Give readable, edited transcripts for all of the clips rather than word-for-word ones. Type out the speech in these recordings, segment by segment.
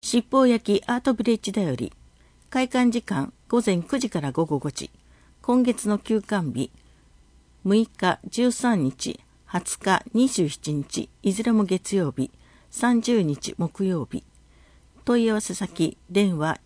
七宝焼きアートビレッジだより、開館時間午前9時から午後5時、今月の休館日、6日、13日、20日、27日、いずれも月曜日、30日木曜日。問い合わせ先、電話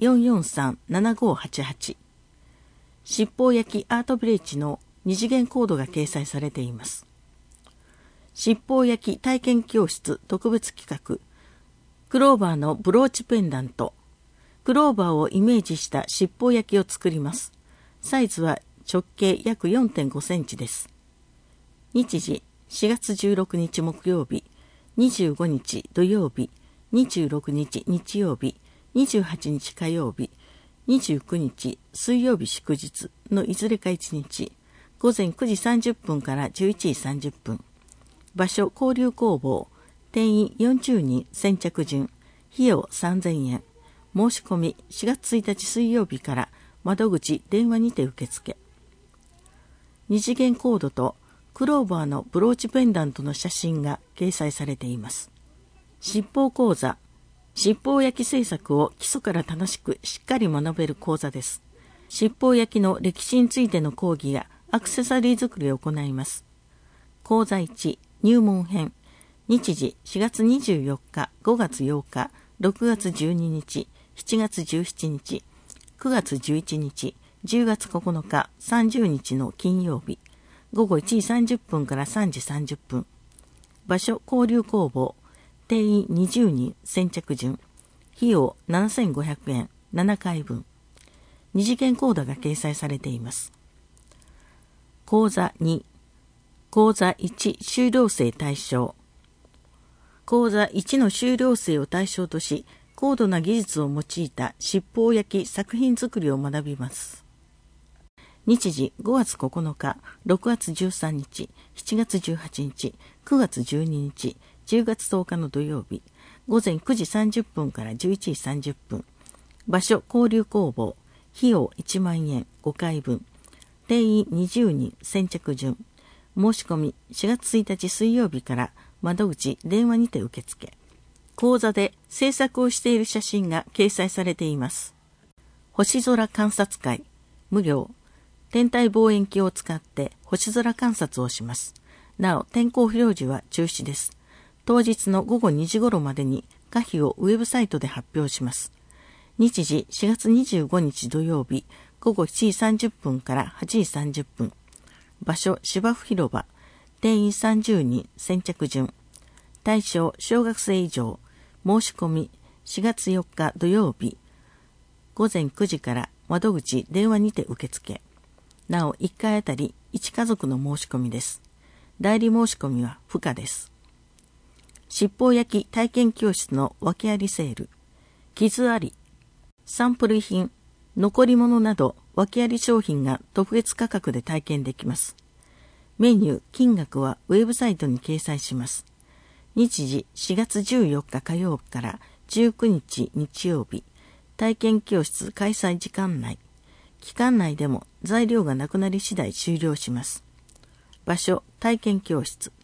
443-7588。七宝焼きアートビレッジの二次元コードが掲載されています。七宝焼き体験教室特別企画、クローバーのブローチペンダント。クローバーをイメージした七宝焼きを作ります。サイズは直径約 4.5 センチです。日時、4月16日木曜日、25日土曜日、26日日曜日、28日火曜日、29日水曜日祝日のいずれか1日、午前9時30分から11時30分。場所、交流工房。定員40人、先着順。費用3000円。申し込み4月1日水曜日から窓口電話にて受付。二次元コードとクローバーのブローチペンダントの写真が掲載されています。七宝講座。七宝焼き製作を基礎から楽しくしっかり学べる講座です。七宝焼きの歴史についての講義やアクセサリー作りを行います。講座1、入門編。日時4月24日、5月8日、6月12日、7月17日、9月11日、10月9日、30日の金曜日、午後1時30分から3時30分。場所、交流工房。定員20人、先着順。費用7500円、7回分。二次元コードが掲載されています。講座2、講座1修了生対象。講座1の修了生を対象とし、高度な技術を用いた七宝焼き作品作りを学びます。日時5月9日、6月13日、7月18日、9月12日、10月10日の土曜日、午前9時30分から11時30分。場所、交流工房。費用1万円、5回分。定員20人、先着順。申し込み4月1日水曜日から窓口電話にて受付。講座で制作をしている写真が掲載されています。星空観察会。無料。天体望遠鏡を使って星空観察をします。なお、天候表示は中止です。当日の午後2時頃までに可否をウェブサイトで発表します。日時4月25日土曜日、午後7時30分から8時30分。場所、芝生広場。定員30人、先着順。対象、小学生以上。申し込み、4月4日土曜日。午前9時から窓口電話にて受付。なお、1回あたり1家族の申し込みです。代理申し込みは不可です。七宝焼き体験教室の訳ありセール。傷あり。サンプル品、残り物など訳あり商品が特別価格で体験できます。メニュー、金額はウェブサイトに掲載します。日時4月14日火曜日から19日日曜日。体験教室開催時間内。期間内でも材料がなくなり次第終了します。場所、体験教室。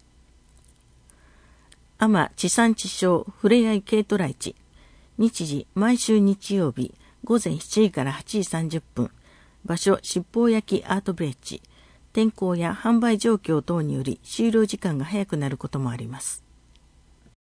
海士地産地消ふれあい軽トラ市。日時、毎週日曜日、午前7時から8時30分。場所、七宝焼きアートビレッジ。天候や販売状況等により終了時間が早くなることもあります。